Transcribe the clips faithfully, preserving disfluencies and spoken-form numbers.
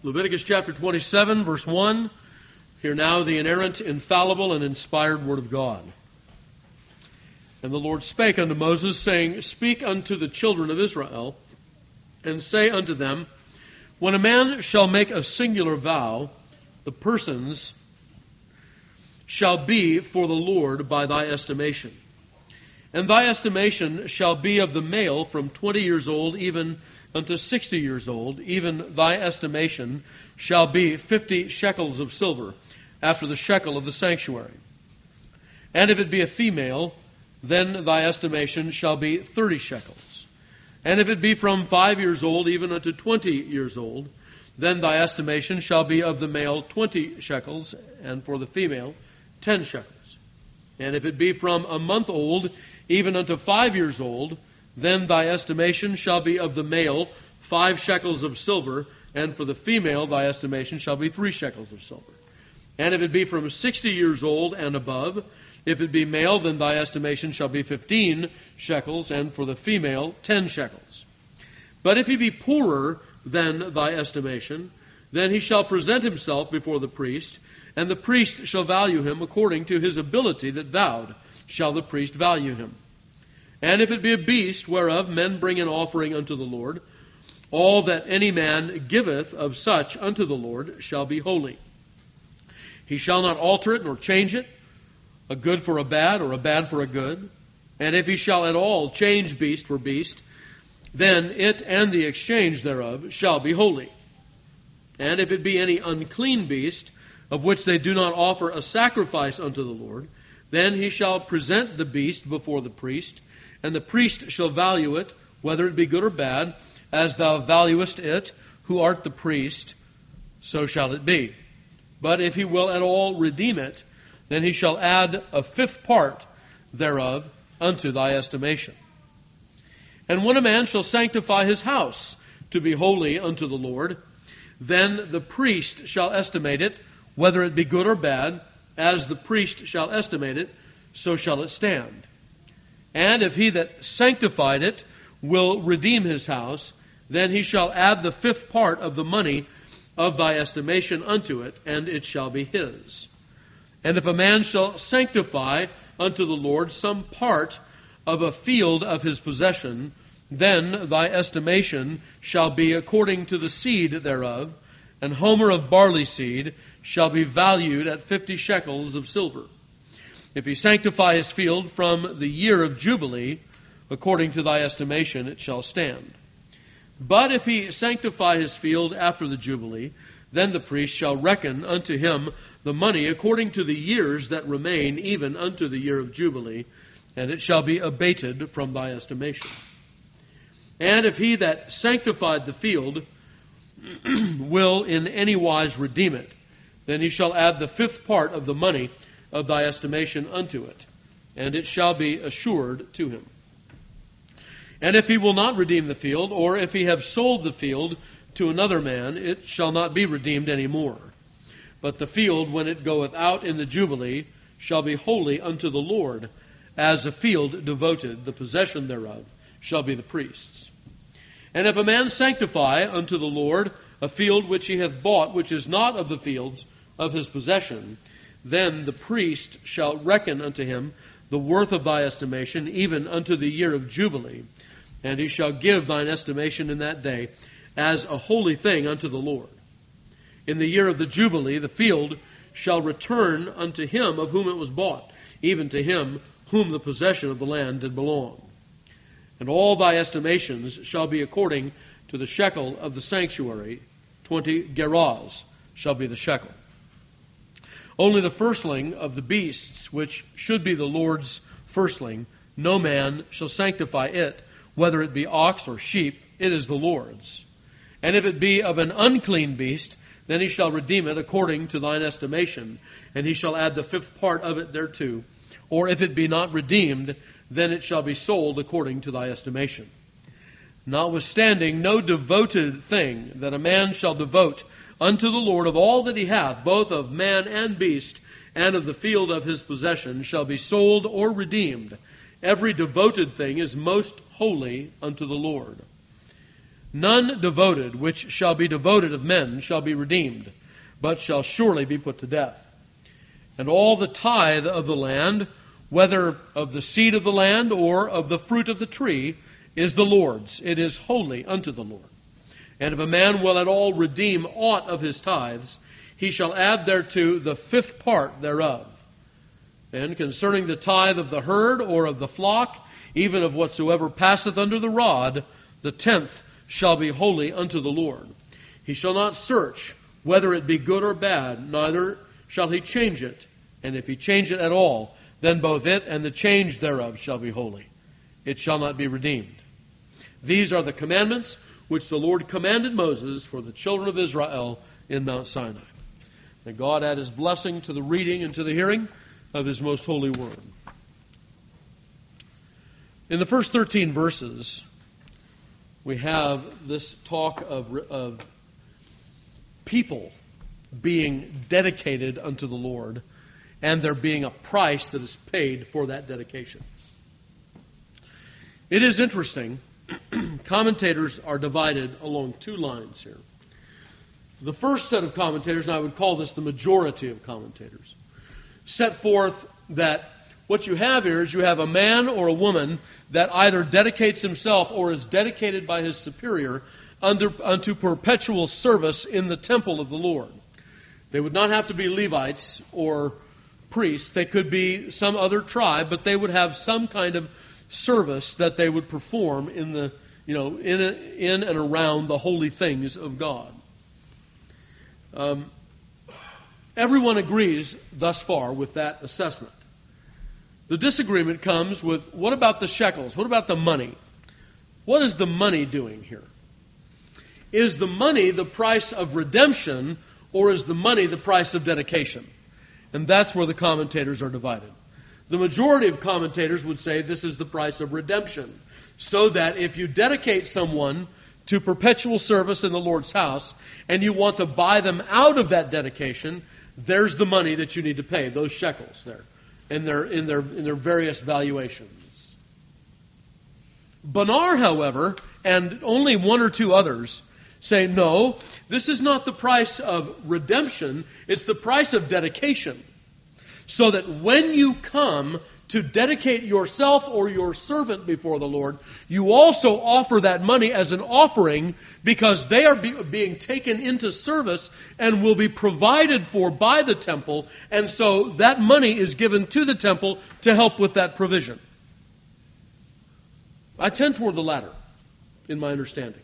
Leviticus chapter twenty-seven, verse one. Hear now the inerrant, infallible, and inspired word of God. And the Lord spake unto Moses, saying, Speak unto the children of Israel, and say unto them, When a man shall make a singular vow, the persons shall be for the Lord by thy estimation. And thy estimation shall be of the male from twenty years old even unto sixty years old, even thy estimation shall be fifty shekels of silver, after the shekel of the sanctuary. And if it be a female, then thy estimation shall be thirty shekels. And if it be from five years old even unto twenty years old, then thy estimation shall be of the male twenty shekels, and for the female ten shekels. And if it be from a month old even unto five years old, then thy estimation shall be of the male five shekels of silver, and for the female thy estimation shall be three shekels of silver. And if it be from sixty years old and above, if it be male, then thy estimation shall be fifteen shekels, and for the female ten shekels. But if he be poorer than thy estimation, then he shall present himself before the priest, and the priest shall value him according to his ability that vowed, shall the priest value him. And if it be a beast whereof men bring an offering unto the Lord, all that any man giveth of such unto the Lord shall be holy. He shall not alter it nor change it, a good for a bad or a bad for a good. And if he shall at all change beast for beast, then it and the exchange thereof shall be holy. And if it be any unclean beast, of which they do not offer a sacrifice unto the Lord, then he shall present the beast before the priest, and the priest shall value it, whether it be good or bad, as thou valuest it, who art the priest, so shall it be. But if he will at all redeem it, then he shall add a fifth part thereof unto thy estimation. And when a man shall sanctify his house to be holy unto the Lord, then the priest shall estimate it, whether it be good or bad, as the priest shall estimate it, so shall it stand. And if he that sanctified it will redeem his house, then he shall add the fifth part of the money of thy estimation unto it, and it shall be his. And if a man shall sanctify unto the Lord some part of a field of his possession, then thy estimation shall be according to the seed thereof, an homer of barley seed shall be valued at fifty shekels of silver. If he sanctify his field from the year of Jubilee, according to thy estimation it shall stand. But if he sanctify his field after the Jubilee, then the priest shall reckon unto him the money according to the years that remain, even unto the year of Jubilee, and it shall be abated from thy estimation. And if he that sanctified the field will in any wise redeem it, then he shall add the fifth part of the money of thy estimation unto it, and it shall be assured to him. And if he will not redeem the field, or if he have sold the field to another man, it shall not be redeemed any more. But the field, when it goeth out in the Jubilee, shall be holy unto the Lord, as a field devoted, the possession thereof shall be the priest's. And if a man sanctify unto the Lord a field which he hath bought, which is not of the fields of his possession, then the priest shall reckon unto him the worth of thy estimation, even unto the year of Jubilee, and he shall give thine estimation in that day as a holy thing unto the Lord. In the year of the Jubilee, the field shall return unto him of whom it was bought, even to him whom the possession of the land did belong. And all thy estimations shall be according to the shekel of the sanctuary, twenty gerahs shall be the shekel. Only the firstling of the beasts, which should be the Lord's firstling, no man shall sanctify it, whether it be ox or sheep, it is the Lord's. And if it be of an unclean beast, then he shall redeem it according to thine estimation, and he shall add the fifth part of it thereto. Or if it be not redeemed, then it shall be sold according to thy estimation. Notwithstanding, no devoted thing that a man shall devote unto the Lord of all that he hath, both of man and beast, and of the field of his possession, shall be sold or redeemed. Every devoted thing is most holy unto the Lord. None devoted which shall be devoted of men shall be redeemed, but shall surely be put to death. And all the tithe of the land, whether of the seed of the land or of the fruit of the tree, is the Lord's. It is holy unto the Lord. And if a man will at all redeem aught of his tithes, he shall add thereto the fifth part thereof. And concerning the tithe of the herd or of the flock, even of whatsoever passeth under the rod, the tenth shall be holy unto the Lord. He shall not search whether it be good or bad, neither shall he change it. And if he change it at all, then both it and the change thereof shall be holy. It shall not be redeemed. These are the commandments which the Lord commanded Moses for the children of Israel in Mount Sinai. May God add his blessing to the reading and to the hearing of his most holy word. In the first thirteen verses, we have this talk of, of people being dedicated unto the Lord, and there being a price that is paid for that dedication. It is interesting. Commentators are divided along two lines here. The first set of commentators, and I would call this the majority of commentators, set forth that what you have here is you have a man or a woman that either dedicates himself or is dedicated by his superior under, unto perpetual service in the temple of the Lord. They would not have to be Levites or priests. They could be some other tribe, but they would have some kind of service that they would perform in the, you know, in, in and around the holy things of God. Um, everyone agrees thus far with that assessment. The disagreement comes with, what about the shekels? What about the money? What is the money doing here? Is the money the price of redemption, or is the money the price of dedication? And that's where the commentators are divided. The majority of commentators would say this is the price of redemption, so that if you dedicate someone to perpetual service in the Lord's house and you want to buy them out of that dedication, there's the money that you need to pay, those shekels there, in their, in their, in their various valuations. Bonar, however, and only one or two others, say, no, this is not the price of redemption, it's the price of dedication. So that when you come to dedicate yourself or your servant before the Lord, you also offer that money as an offering, because they are be, being taken into service and will be provided for by the temple, and so that money is given to the temple to help with that provision. I tend toward the latter, in my understanding.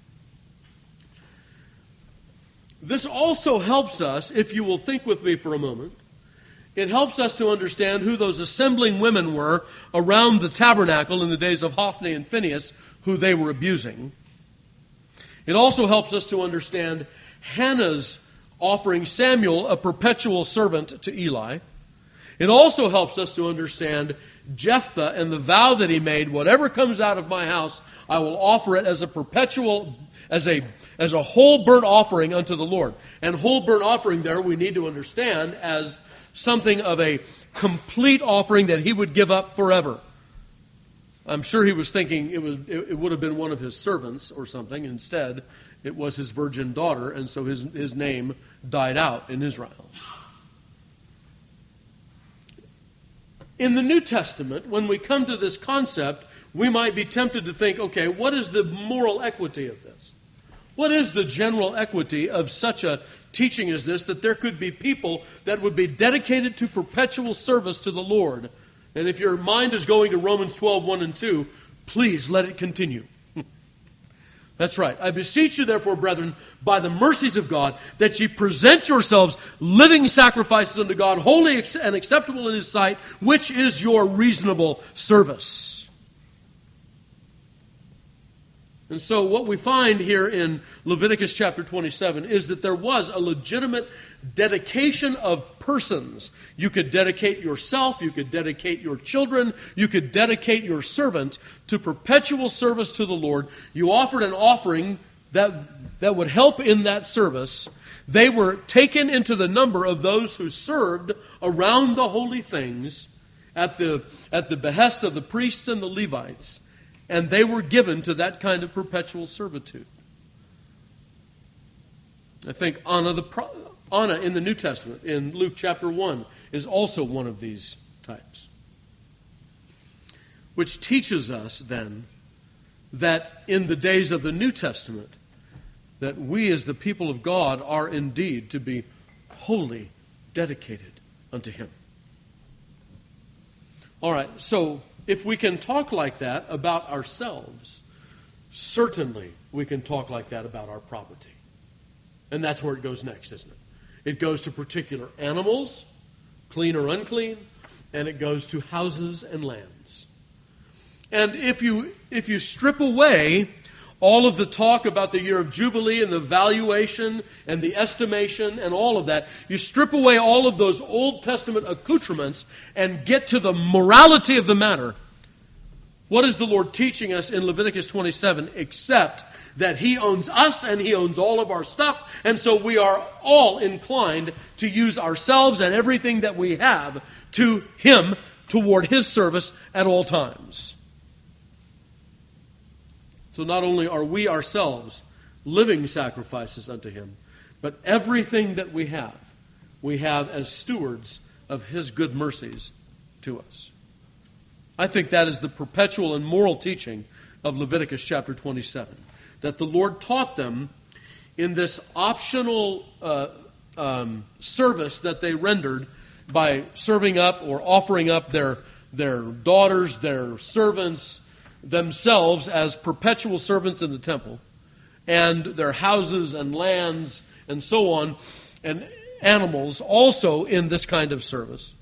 This also helps us, if you will think with me for a moment, it helps us to understand who those assembling women were around the tabernacle in the days of Hophni and Phinehas, who they were abusing. It also helps us to understand Hannah's offering Samuel a perpetual servant to Eli. It also helps us to understand Jephthah and the vow that he made, whatever comes out of my house, I will offer it as a perpetual, as a, as a whole burnt offering unto the Lord. And whole burnt offering there we need to understand as something of a complete offering that he would give up forever. I'm sure he was thinking it was it, it would have been one of his servants or something. Instead, it was his virgin daughter, and so his, his name died out in Israel. In the New Testament, when we come to this concept, we might be tempted to think, okay, what is the moral equity of this? What is the general equity of such a teaching as this, that there could be people that would be dedicated to perpetual service to the Lord? And if your mind is going to Romans twelve, one and two, please let it continue. That's right. I beseech you, therefore, brethren, by the mercies of God, that ye present yourselves living sacrifices unto God, holy and acceptable in His sight, which is your reasonable service. And so what we find here in Leviticus chapter twenty-seven is that there was a legitimate dedication of persons. You could dedicate yourself, you could dedicate your children, you could dedicate your servant to perpetual service to the Lord. You offered an offering that, that would help in that service. They were taken into the number of those who served around the holy things at the, at the behest of the priests and the Levites. And they were given to that kind of perpetual servitude. I think Anna, the pro- Anna in the New Testament, in Luke chapter one, is also one of these types. Which teaches us then that in the days of the New Testament, that we as the people of God are indeed to be wholly dedicated unto Him. All right, so if we can talk like that about ourselves, certainly we can talk like that about our property. And that's where it goes next, isn't it? It goes to particular animals, clean or unclean, and it goes to houses and lands. And if you if you strip away all of the talk about the year of Jubilee and the valuation and the estimation and all of that, you strip away all of those Old Testament accoutrements and get to the morality of the matter. What is the Lord teaching us in Leviticus twenty-seven except that He owns us and He owns all of our stuff, and so we are all inclined to use ourselves and everything that we have to Him toward His service at all times. So not only are we ourselves living sacrifices unto Him, but everything that we have, we have as stewards of His good mercies to us. I think that is the perpetual and moral teaching of Leviticus chapter twenty-seven. That the Lord taught them in this optional uh, um, service that they rendered by serving up or offering up their, their daughters, their servants, themselves as perpetual servants in the temple, and their houses and lands and so on, and animals also in this kind of service.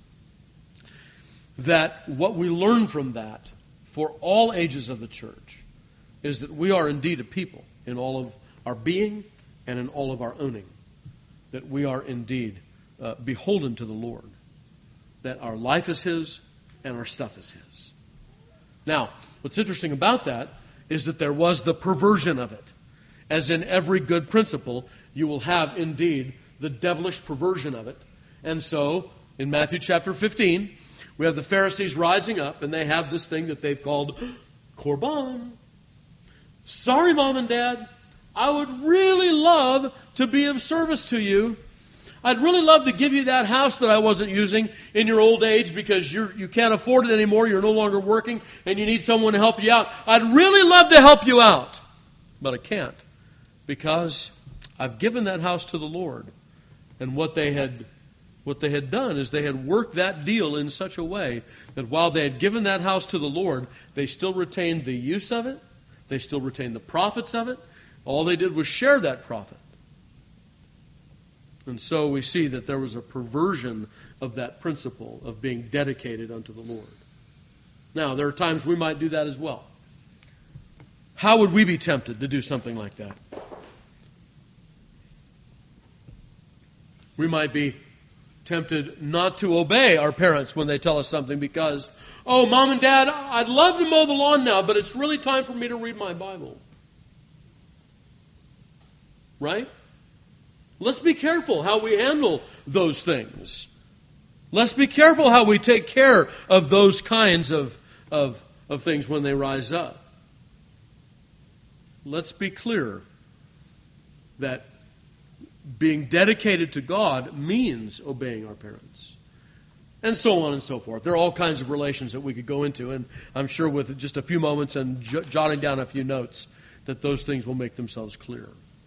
That what we learn from that for all ages of the church is that we are indeed a people in all of our being and in all of our owning. That we are indeed uh, beholden to the Lord. That our life is His and our stuff is His. Now, what's interesting about that is that there was the perversion of it. As in every good principle, you will have indeed the devilish perversion of it. And so, in Matthew chapter fifteen, we have the Pharisees rising up, and they have this thing that they've called Korban. Sorry, Mom and Dad, I would really love to be of service to you. I'd really love to give you that house that I wasn't using in your old age because you're, you can't afford it anymore, you're no longer working, and you need someone to help you out. I'd really love to help you out, but I can't because I've given that house to the Lord. And what they had what they had done is they had worked that deal in such a way that while they had given that house to the Lord, they still retained the use of it, they still retained the profits of it. All they did was share that profit. And so we see that there was a perversion of that principle of being dedicated unto the Lord. Now, there are times we might do that as well. How would we be tempted to do something like that? We might be tempted not to obey our parents when they tell us something because, oh, Mom and Dad, I'd love to mow the lawn now, but it's really time for me to read my Bible. Right? Let's be careful how we handle those things. Let's be careful how we take care of those kinds of, of, of things when they rise up. Let's be clear that being dedicated to God means obeying our parents. And so on and so forth. There are all kinds of relations that we could go into, and I'm sure with just a few moments and j- jotting down a few notes that those things will make themselves clear.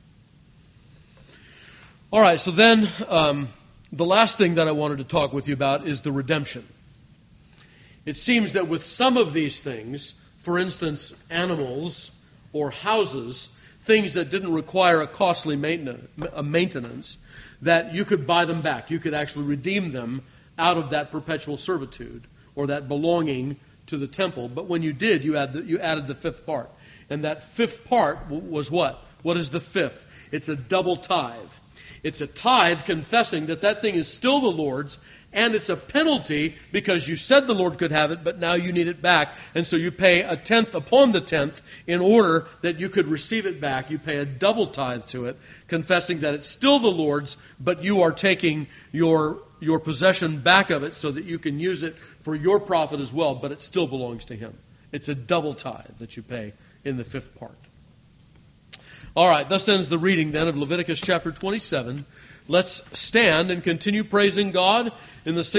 All right, so then um, the last thing that I wanted to talk with you about is the redemption. It seems that with some of these things, for instance, animals or houses, things that didn't require a costly maintenance, that you could buy them back. You could actually redeem them out of that perpetual servitude or that belonging to the temple. But when you did, you added the, you added the fifth part. And that fifth part was what? What is the fifth? It's a double tithe. It's a tithe confessing that that thing is still the Lord's, and it's a penalty because you said the Lord could have it, but now you need it back. And so you pay a tenth upon the tenth in order that you could receive it back. You pay a double tithe to it, confessing that it's still the Lord's, but you are taking your, your possession back of it so that you can use it for your profit as well, but it still belongs to Him. It's a double tithe that you pay in the fifth part. All right, thus ends the reading then of Leviticus chapter twenty-seven. Let's stand and continue praising God in the